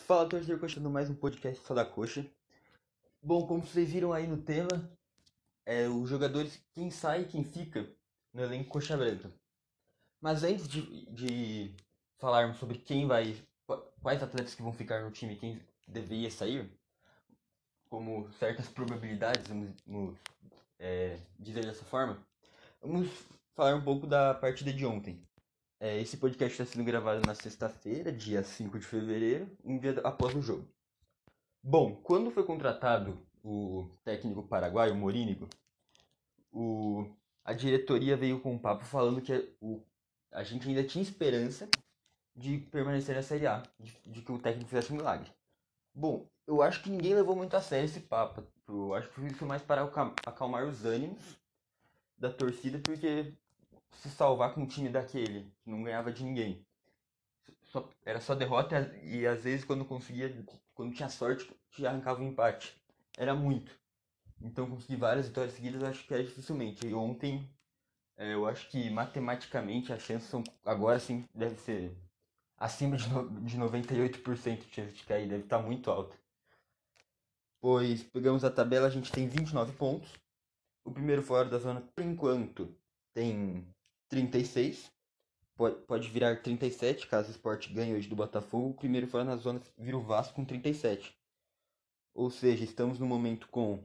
Fala, torcedor, coxando mais um podcast só da coxa. Bom, como vocês viram aí no tema, os jogadores, quem sai e quem fica no elenco coxa branca. Mas antes de falarmos sobre quais atletas que vão ficar no time e quem deveria sair, como certas probabilidades, vamos dizer dessa forma, vamos falar um pouco da partida de ontem. Esse podcast está sendo gravado na sexta-feira, dia 5 de fevereiro, um dia após o jogo. Bom, quando foi contratado o técnico paraguaio, o Morínigo, a diretoria veio com um papo falando que a gente ainda tinha esperança de permanecer na Série A, de que o técnico fizesse um milagre. Bom, eu acho que ninguém levou muito a sério esse papo. Eu acho que foi mais para acalmar os ânimos da torcida, porque se salvar com um time daquele, que não ganhava de ninguém, era só derrota e às vezes quando tinha sorte, te arrancava um empate. Era muito. Então conseguir várias vitórias seguidas eu acho que era dificilmente. E ontem eu acho que matematicamente as chances são. Agora sim deve ser acima de 98% de chance de cair, deve estar muito alta. Pois pegamos a tabela, a gente tem 29 pontos. O primeiro fora da zona, por enquanto, tem 36. Pode virar 37 caso o Sport ganhe hoje do Botafogo. O primeiro fora na zona vira o Vasco com 37. Ou seja, estamos no momento com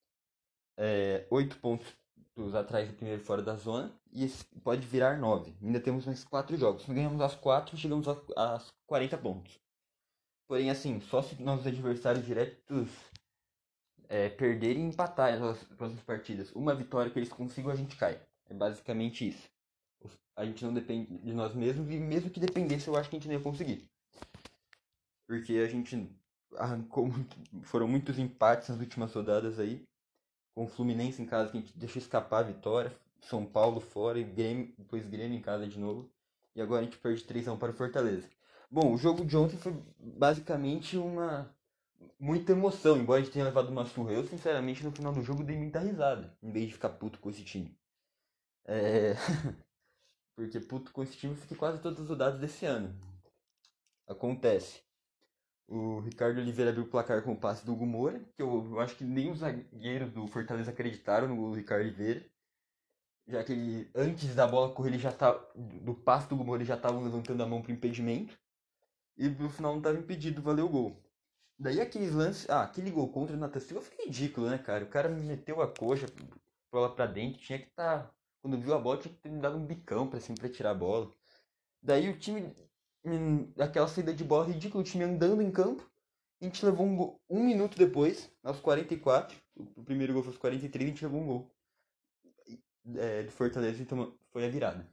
8 pontos atrás do primeiro fora da zona e esse pode virar 9. Ainda temos mais 4 jogos. Se ganhamos as 4, chegamos a 40 pontos. Porém, assim, só se nossos adversários diretos perderem e empatarem as próximas partidas. Uma vitória que eles consigam, a gente cai. É basicamente isso. A gente não depende de nós mesmos e mesmo que dependesse, eu acho que a gente não ia conseguir. Porque a gente arrancou foram muitos empates nas últimas rodadas aí. Com o Fluminense em casa, que a gente deixou escapar a vitória. São Paulo fora e Grêmio, depois Grêmio em casa de novo. E agora a gente perde 3-1 para o Fortaleza. Bom, o jogo de ontem foi basicamente muita emoção, embora a gente tenha levado uma surra. Eu, sinceramente, no final do jogo dei muita risada, em vez de ficar puto com esse time. É... Porque puto com esse time eu fiquei quase todas as rodadas desse ano. Acontece. O Ricardo Oliveira abriu o placar com o passe do Hugo Moura, que eu acho que nem os zagueiros do Fortaleza acreditaram no Ricardo Oliveira, já que ele, antes da bola correr, ele já tá, do passe do Hugo Moura, ele já estava levantando a mão pro impedimento, e no final não estava impedido, valeu o gol. Daí aqueles lances, aquele gol contra o Nathan Silva foi ridículo, né, cara? O cara me meteu a coxa lá pra dentro, tinha que estar, quando viu a bola, tinha que ter dado um bicão pra cima pra tirar a bola. Daí o time, aquela saída de bola ridícula, o time andando em campo. A gente levou um gol. Um minuto depois, aos 44. O primeiro gol foi aos 43, a gente levou um gol. Do Fortaleza, então foi a virada.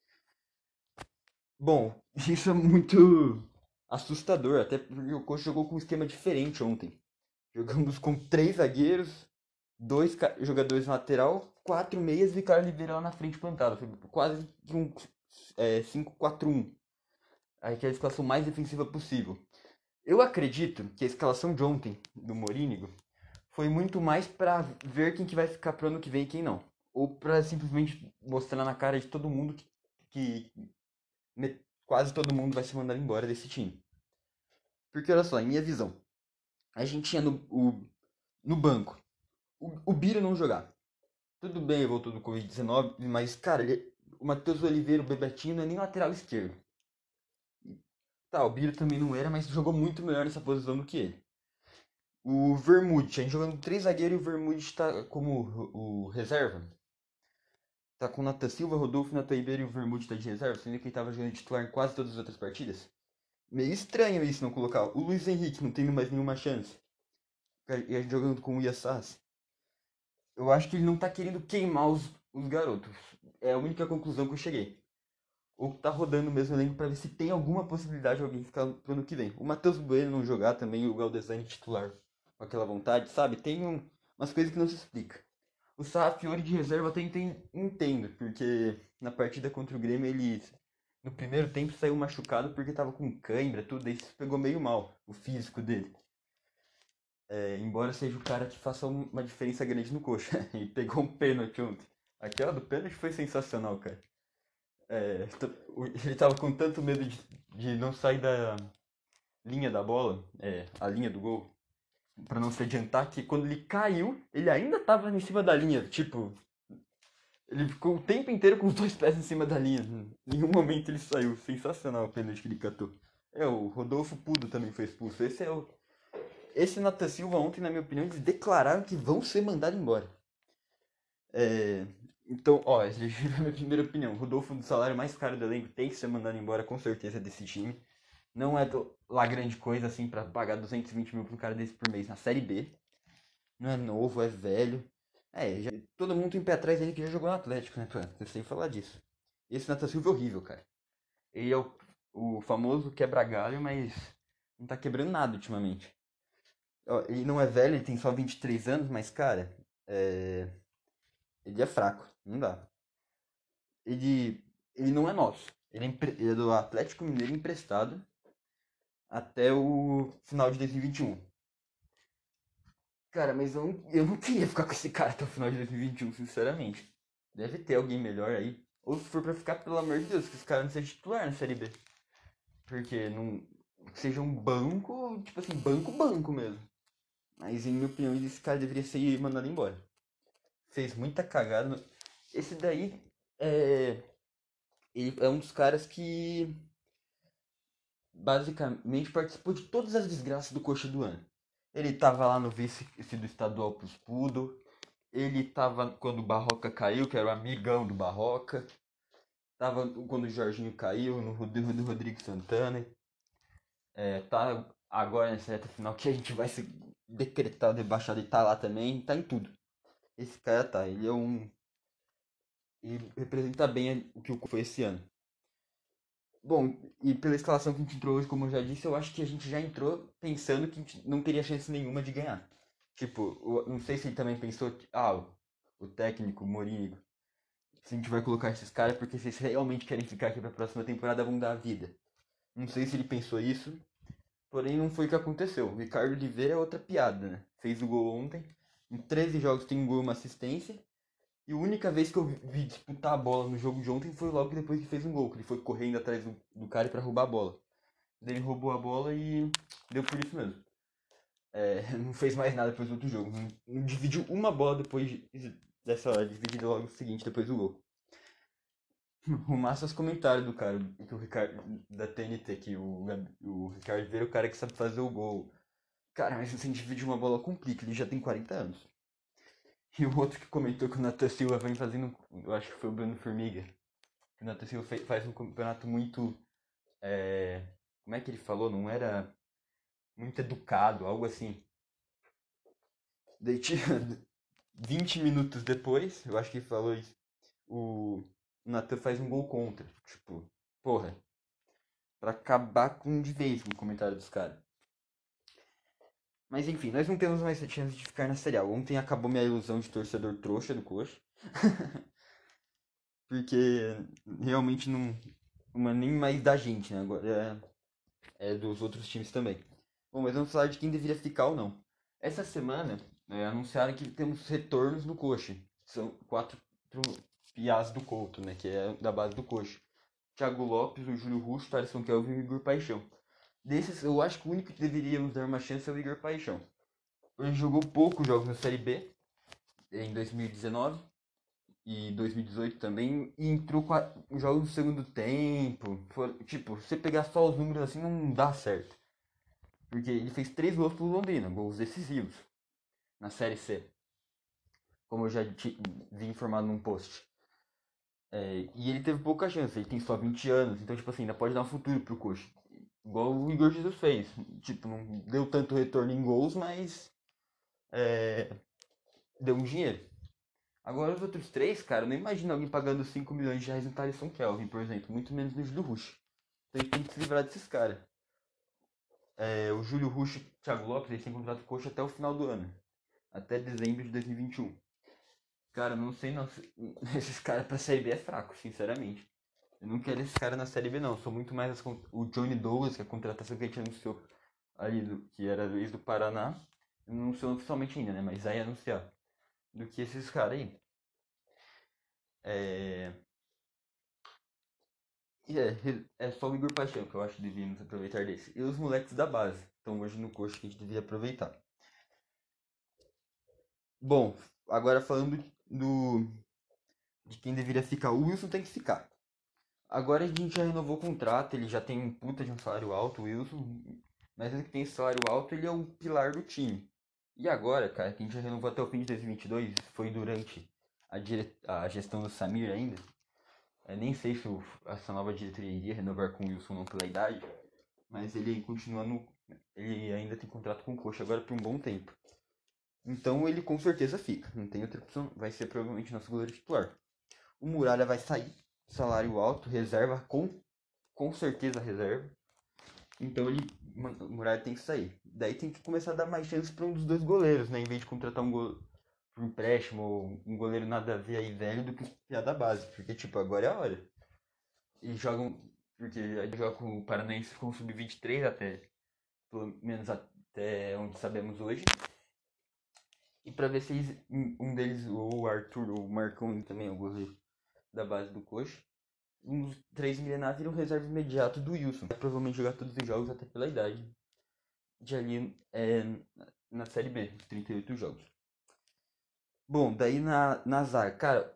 Bom, isso é muito assustador, até porque o Coxa jogou com um esquema diferente ontem. Jogamos com 3 zagueiros, dois jogadores na lateral, 4 meias e Carlos Oliveira lá na frente plantado. Foi quase que um 5-4-1. Aí que é a escalação mais defensiva possível. Eu acredito que a escalação de ontem, do Morínigo, foi muito mais pra ver quem que vai ficar pro ano que vem e quem não. Ou pra simplesmente mostrar na cara de todo mundo que quase todo mundo vai se mandar embora desse time. Porque olha só, em minha visão, a gente tinha no banco o Biro não jogar. Tudo bem, ele voltou do Covid-19, mas, cara, o Matheus Oliveira, o Bebetinho, não é nem lateral esquerdo. Tá, o Biro também não era, mas jogou muito melhor nessa posição do que ele. O Vermute, a gente jogando 3 zagueiros e o Vermute tá como o reserva. Tá com o Nathan Silva, Rodolfo, Nathan Ribeiro e o Vermute tá de reserva, sendo que ele tava jogando titular em quase todas as outras partidas. Meio estranho isso não colocar. O Luiz Henrique não tendo mais nenhuma chance. E a gente jogando com o Iassas. Eu acho que ele não tá querendo queimar os garotos. É a única conclusão que eu cheguei. Ou tá rodando mesmo o elenco pra ver se tem alguma possibilidade de alguém ficar pro ano que vem. O Matheus Bueno não jogar também, o Galdesani titular com aquela vontade, sabe? Tem umas coisas que não se explica. O Sarrafiori de reserva até entendo, porque na partida contra o Grêmio ele no primeiro tempo saiu machucado porque tava com cãibra, tudo, aí isso pegou meio mal, o físico dele. Embora seja o cara que faça uma diferença grande no coxa. E pegou um pênalti ontem. Aquela do pênalti foi sensacional, cara. Ele tava com tanto medo de não sair linha da bola, a linha do gol, pra não se adiantar, que quando ele caiu, ele ainda tava em cima da linha. Tipo, ele ficou o tempo inteiro com os dois pés em cima da linha. Em nenhum momento ele saiu. Sensacional o pênalti que ele catou. O Rodolfo Pudo também foi expulso. Esse Nathan Silva ontem, na minha opinião, eles declararam que vão ser mandados embora. Então, ó, essa é a minha primeira opinião. Rodolfo, do salário mais caro do elenco, tem que ser mandado embora com certeza desse time. Não é lá grande coisa assim pra pagar 220 mil pro cara desse por mês na Série B. Não é novo, é velho. Todo mundo tem pé atrás dele que já jogou no Atlético, né? Você sem falar disso. Esse Nathan Silva é horrível, cara. Ele é o famoso quebra-galho, mas não tá quebrando nada ultimamente. Ó, ele não é velho, ele tem só 23 anos, mas, cara, ele é fraco, não dá. Ele, ele não é nosso. Ele é do Atlético Mineiro emprestado até o final de 2021. Cara, mas eu não queria ficar com esse cara até o final de 2021, sinceramente. Deve ter alguém melhor aí. Ou se for pra ficar, pelo amor de Deus, que esse cara não seja titular na Série B. Porque não. Que seja um banco, tipo assim, banco mesmo. Mas em minha opinião, esse cara deveria ser mandado embora. Fez muita cagada. Esse daí é. Ele é um dos caras que basicamente participou de todas as desgraças do Coxa do ano. Ele tava lá no vice do estadual pros Pudo. Ele tava quando o Barroca caiu, que era o amigão do Barroca. Tava quando o Jorginho caiu, no do Rodrigo Santana. Tá agora nessa reta final que a gente vai se decretar debaixado e tá lá também. Tá em tudo. Esse cara tá, ele é um. Ele representa bem o que foi esse ano. Bom, e pela escalação que a gente entrou hoje, como eu já disse, eu acho que a gente já entrou pensando que a gente não teria chance nenhuma de ganhar. Tipo, não sei se ele também pensou, o técnico, o Mourinho, se a gente vai colocar esses caras porque se eles realmente querem ficar aqui pra próxima temporada vão dar a vida. Não sei se ele pensou isso, porém não foi o que aconteceu. O Ricardo Oliveira é outra piada, né? Fez o gol ontem, em 13 jogos tem um gol e uma assistência, e a única vez que eu vi disputar a bola no jogo de ontem foi logo depois que fez um gol, que ele foi correndo atrás do cara pra roubar a bola. Ele roubou a bola e deu por isso mesmo. Não fez mais nada depois do outro jogo. Não dividiu uma bola depois dessa hora. Dividiu logo o seguinte, depois do gol. O massa os comentários do cara, que o Ricardo, da TNT, que o Ricardo Vieira é o cara que sabe fazer o gol. Cara, mas se você dividir uma bola complica, ele já tem 40 anos. E o outro que comentou que o Nathan Silva vem fazendo, eu acho que foi o Bruno Formiga. Que o Nathan Silva faz um campeonato muito. é, Como é que ele falou? Não era muito educado, algo assim. Daí tinha 20 minutos depois, eu acho que ele falou isso, o Nathan faz um gol contra. Tipo, porra, pra acabar com de vez com o comentário dos caras. Mas enfim, nós não temos mais chance de ficar na Série A. Ontem acabou minha ilusão de torcedor trouxa do Coxa. Porque realmente não é nem mais da gente, né? Agora é dos outros times também. Bom, mas vamos falar de quem deveria ficar ou não. Essa semana anunciaram que temos retornos no Coxa. São 4 piás do Couto, né? Que é da base do Coxa. Thiago Lopes, o Júlio Russo, o Thaleson Kelvin e o Igor Paixão. Desses, eu acho que o único que deveria nos dar uma chance é o Igor Paixão. Ele jogou poucos jogos na Série B, em 2019 e 2018 também, e entrou com jogos do segundo tempo. Tipo, se você pegar só os números assim, não dá certo. Porque ele fez 3 gols pro Londrina, gols decisivos, na Série C. Como eu já vi informado num post. E ele teve pouca chance, ele tem só 20 anos, então, tipo assim, ainda pode dar um futuro pro Coxa. Igual o Igor Jesus fez. Tipo, não deu tanto retorno em gols, mas deu um dinheiro. Agora os outros três, cara, eu não imagino alguém pagando 5 milhões de reais no Thaleson Kelvin, por exemplo. Muito menos no Júlio Rush. Então a gente tem que se livrar desses caras. O Júlio Rush e o Thiago Lopes, eles têm contrato coxa até o final do ano. Até dezembro de 2021. Cara, não sei não. Esses caras pra Série B é fraco, sinceramente. Eu não quero esses caras na Série B, não. Sou muito mais o Johnny Douglas, que é a contratação que a gente anunciou ali, que era ex do Paraná. Não anunciou oficialmente ainda, né? Mas aí anunciar. Do que esses caras aí. É... É só o Igor Paixão que eu acho que devíamos aproveitar desse. E os moleques da base. Então hoje no coxa que a gente devia aproveitar. Bom, agora falando de quem deveria ficar. O Wilson tem que ficar. Agora a gente já renovou o contrato, ele já tem um puta de um salário alto, o Wilson. Mas ele que tem esse salário alto, ele é um pilar do time. E agora, cara, que a gente já renovou até o fim de 2022, foi durante a gestão do Samir ainda. Eu nem sei se essa nova diretoria iria renovar com o Wilson não pela idade, mas ele continua no. Ele ainda tem contrato com o Coxa agora por um bom tempo. Então ele com certeza fica, não tem outra opção, vai ser provavelmente nosso goleiro titular. O Muralha vai sair, salário alto, reserva, com certeza reserva. Então o Muralha tem que sair. Daí tem que começar a dar mais chances para um dos dois goleiros, né? Em vez de contratar um goleiro por empréstimo ou um goleiro nada a ver aí velho do que os da base. Porque, tipo, agora é a hora. E jogam. Porque a gente joga com o Paranaense com o Sub-23 até. Pelo menos até onde sabemos hoje. E pra ver se um deles, ou o Arthur, ou o Marcão também, o goleiro da base do Coxa. Uns 3 milenares viram reserva imediato do Wilson. Vai provavelmente jogar todos os jogos até pela idade. De ali na Série B, 38 jogos. Bom, daí na zaga, cara,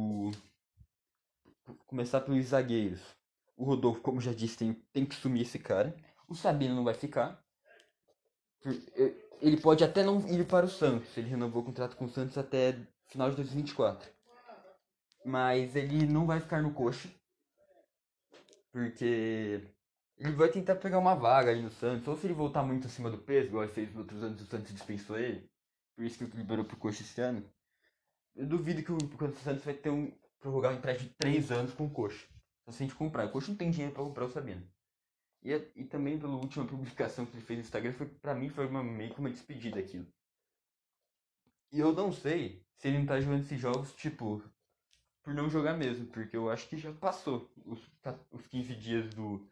começar pelos zagueiros. O Rodolfo, como já disse, tem que sumir esse cara. O Sabino não vai ficar. Ele pode até não ir para o Santos. Ele renovou o contrato com o Santos até final de 2024. Mas ele não vai ficar no Coxa. Porque ele vai tentar pegar uma vaga ali no Santos. Ou se ele voltar muito acima do peso, igual ele fez nos outros anos, o Santos dispensou ele. Por isso que ele liberou pro Coxa esse ano. Eu duvido que o Santos vai ter prorrogar um empréstimo de 3 anos com o Coxa. Só se a gente comprar. O Coxa não tem dinheiro pra comprar o Sabino. E também pela última publicação que ele fez no Instagram, pra mim foi meio que uma despedida aquilo. E eu não sei se ele não tá jogando esses jogos, tipo, por não jogar mesmo, porque eu acho que já passou os 15 dias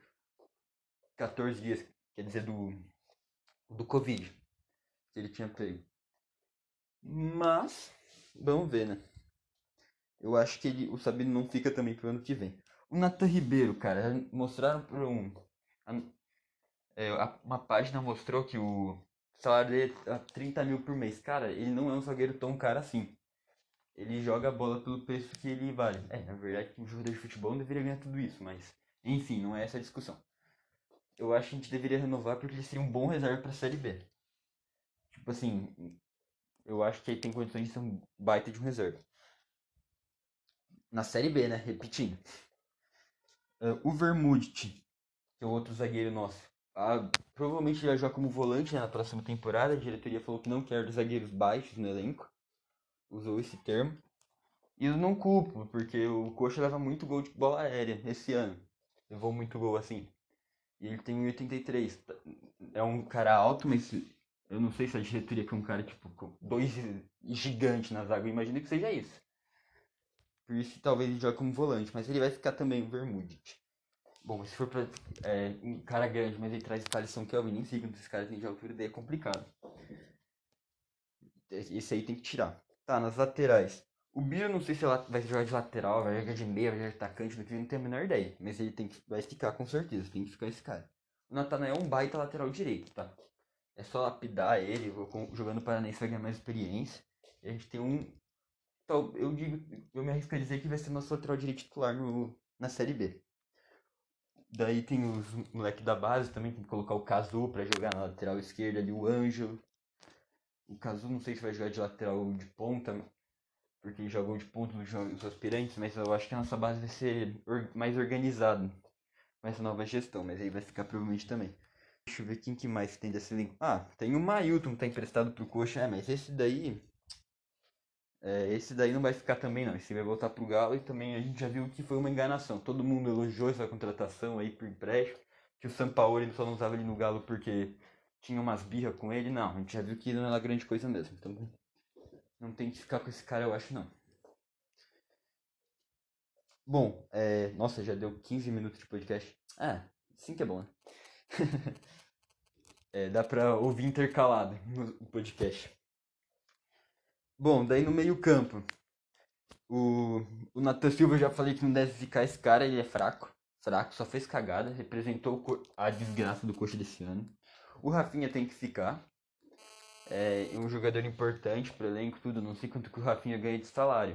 14 dias, quer dizer, do Covid, que ele tinha pego. Mas, vamos ver, né? Eu acho que o Sabino não fica também pro ano que vem. O Nathan Ribeiro, cara, mostraram por uma página mostrou que o salário dele é 30 mil por mês. Cara, ele não é um zagueiro tão caro assim. Ele joga a bola pelo preço que ele vale. Na verdade, um jogador de futebol não deveria ganhar tudo isso, mas enfim, não é essa a discussão. Eu acho que a gente deveria renovar porque ele seria um bom reserva pra Série B. Tipo assim, eu acho que ele tem condições de ser um baita de um reserva. Na Série B, né? Repetindo. O Vermudit, que é o outro zagueiro nosso. Provavelmente ele vai jogar como volante, né, na próxima temporada. A diretoria falou que não quer zagueiros baixos no elenco. Usou esse termo. E eu não culpo, porque o Coxa leva muito gol de bola aérea esse ano. Levou muito gol assim. E ele tem 1,83. É um cara alto, mas eu não sei se a diretoria quer um cara tipo com dois gigantes na zaga. Eu imagino que seja isso. Por isso talvez ele jogue como volante, mas ele vai ficar também o Vermudit. Bom, se for pra um cara grande, mas ele traz Thalisson Kelvin, nem sei quantos esse cara tem de altura, daí é complicado. Esse aí tem que tirar. Tá, nas laterais. O Biro não sei se vai jogar de lateral, vai jogar de meia, vai jogar de atacante, do que não tenho a menor ideia. Mas ele vai ficar com certeza, tem que ficar esse cara. O Natanael é um baita lateral direito, tá? É só lapidar ele, jogando para Paranense vai ganhar mais experiência. E a gente tem eu me arrisco a dizer que vai ser nosso lateral direito titular na Série B. Daí tem os moleques da base também, tem que colocar o Kazu pra jogar na lateral esquerda ali, o Ângelo. O Kazu não sei se vai jogar de lateral de ponta, porque ele jogou de ponta nos aspirantes, mas eu acho que a nossa base vai ser mais organizada com essa nova gestão, mas aí vai ficar provavelmente também. Deixa eu ver quem que mais tem desse elenco. Tem o Mailton que tá emprestado pro Coxa, mas esse daí não vai ficar também não, esse vai voltar pro Galo e também a gente já viu que foi uma enganação. Todo mundo elogiou essa contratação aí por empréstimo, que o Sampaoli só não usava ele no Galo porque tinha umas birras com ele, não, a gente já viu que não era grande coisa mesmo, então não tem que ficar com esse cara eu acho não. Bom, nossa, já deu 15 minutos de podcast. Sim que é bom, né? Dá pra ouvir intercalado no podcast. Bom, daí no meio campo, o Nathan Silva eu já falei que não deve ficar esse cara, ele é fraco. fraco, só fez cagada, representou a desgraça do Coxa desse ano. O Rafinha tem que ficar. É um jogador importante pro elenco, tudo. Não sei quanto que o Rafinha ganha de salário.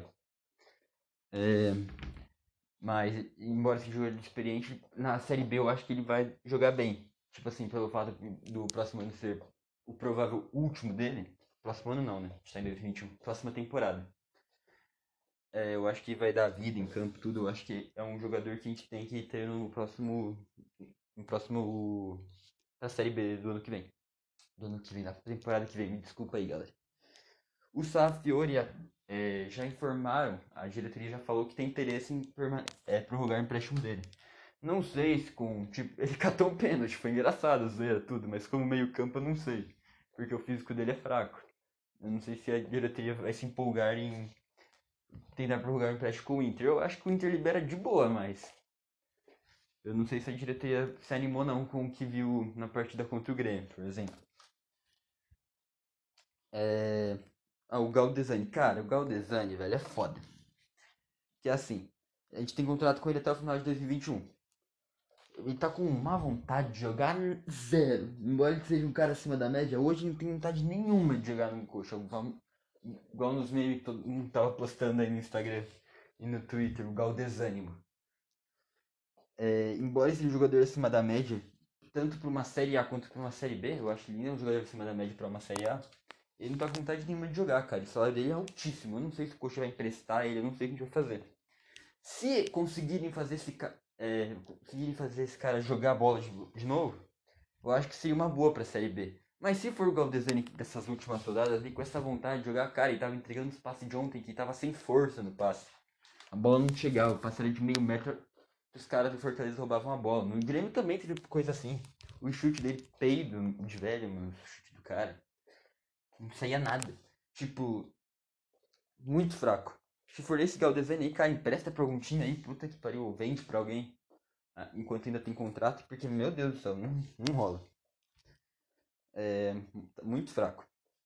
Mas, embora seja um jogador experiente, na Série B eu acho que ele vai jogar bem. Tipo assim, pelo fato do próximo ano ser o provável último dele. Próximo ano não, né? A gente tá em 2021. Próxima temporada. Eu acho que vai dar vida em campo, tudo. Eu acho que é um jogador que a gente tem que ter no próximo. No próximo. Na Série B do ano que vem. Do ano que vem, na temporada que vem. Me desculpa aí, galera. O Safiori já informaram, a diretoria já falou que tem interesse em prorrogar o empréstimo dele. Não sei se com. Tipo, ele catou um pênalti, foi engraçado, zoeira, tudo, mas como meio-campo eu não sei. Porque o físico dele é fraco. Eu não sei se a diretoria vai se empolgar em tentar prorrogar o empréstimo com o Inter. Eu acho que o Inter libera de boa, mas. Eu não sei se a diretoria se animou não com o que viu na partida contra o Grêmio, por exemplo. O Galdesani. Cara, o Galdesani, velho, é foda. Que é assim, a gente tem contrato com ele até o final de 2021. Ele tá com má vontade de jogar zero. Embora ele seja um cara acima da média, hoje ele não tem vontade nenhuma de jogar no coxa. Igual nos memes que todo mundo tava postando aí no Instagram e no Twitter, o Galdesânimo. Embora esse seja um jogador acima da média, tanto para uma Série A quanto para uma Série B, eu acho que ele é um jogador acima da média para uma Série A. Ele não tá com vontade nenhuma de jogar, cara. O salário dele é altíssimo. Eu não sei se o coxa vai emprestar ele, eu não sei o que a gente vai fazer. Se conseguirem fazer esse cara jogar a bola de novo, eu acho que seria uma boa pra Série B. Mas se for o Galdesani dessas últimas rodadas, ali com essa vontade de jogar, cara, ele tava entregando os passes de ontem, que tava sem força no passe. A bola não chegava, o passe era de meio metro, os caras do Fortaleza roubavam a bola. No Grêmio também teve coisa assim. O chute dele, peido de velho, mano, o chute do cara. Não saía nada. Tipo, muito fraco. Se for esse Galdesani aí, cara, empresta pra algum time aí, puta que pariu, vende pra alguém. Enquanto ainda tem contrato, porque, meu Deus do céu, não rola. Muito fraco.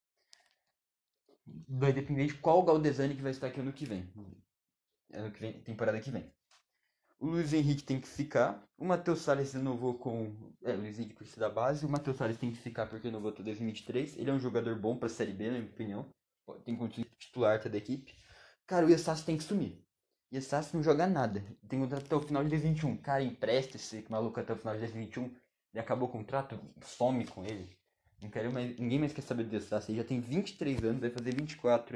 Vai depender de qual Galdesani que vai estar aqui ano que vem. Ano que vem, temporada que vem. O Luiz Henrique tem que ficar. O Matheus Salles renovou com. O Luiz Henrique por ser da base. O Matheus Salles tem que ficar porque renovou até 2023. Ele é um jogador bom pra Série B, na minha opinião. Tem condições de titular até da equipe. Cara, o Yasassi tem que sumir. Yasassi não joga nada. Tem contrato até o final de 2021. Cara, empresta esse maluco até o final de 2021. Ele acabou o contrato, some com ele. Não quero mais, ninguém mais quer saber do Yasassi. Ele já tem 23 anos, vai fazer 24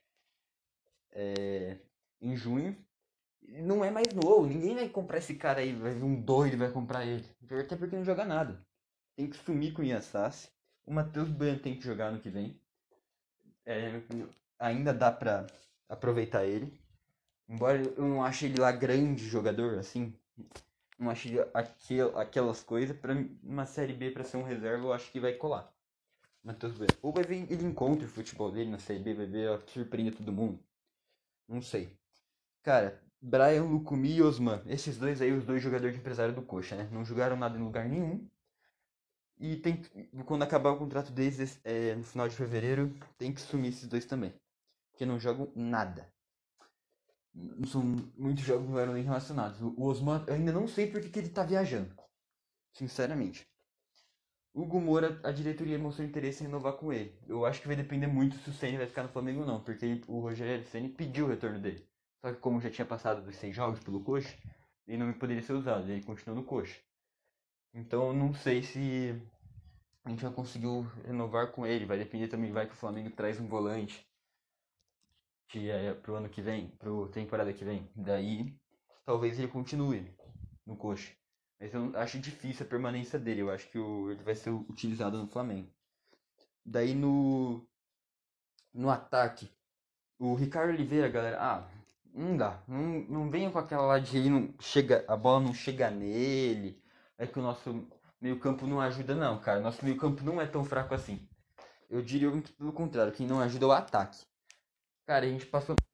em junho. Não é mais novo, ninguém vai comprar esse cara aí, vai vir um doido vai comprar ele. Até porque não joga nada. Tem que sumir com o Yasassi. O Matheus Bueno tem que jogar no que vem. Ainda dá pra aproveitar ele. Embora eu não ache ele lá grande jogador, assim. Não ache aquelas coisas. Pra uma Série B, pra ser um reserva, eu acho que vai colar. Matheus Bueno. Ou vai ver ele encontra o futebol dele na Série B, vai ver, ó, que surpreende todo mundo. Não sei. Cara, Brian, Lucumi e Osman. Esses dois aí, os dois jogadores de empresário do Coxa, né? Não jogaram nada em lugar nenhum. E quando acabar o contrato deles no final de fevereiro, tem que sumir esses dois também. Porque não jogam nada. Não são muitos jogos não eram nem relacionados. O Osman, eu ainda não sei porque que ele tá viajando. Sinceramente. O Hugo Moura, a diretoria mostrou interesse em renovar com ele. Eu acho que vai depender muito se o Ceni vai ficar no Flamengo ou não, porque o Rogério Ceni pediu o retorno dele. Só que como já tinha passado dos 6 jogos pelo Coxa, ele não poderia ser usado, ele continuou no Coxa. Então eu não sei se a gente vai conseguir renovar com ele, vai depender também, vai que o Flamengo traz um volante pro ano que vem, pro temporada que vem. Daí talvez ele continue no Coxa. Mas eu acho difícil a permanência dele. Eu acho que ele vai ser utilizado no Flamengo. Daí no ataque, o Ricardo Oliveira, galera, não dá. Não venha com aquela lá de não chega, a bola não chega nele. É que o nosso meio-campo não ajuda, não, cara. Nosso meio-campo não é tão fraco assim. Eu diria muito pelo contrário, quem não ajuda é o ataque. Cara, a gente passou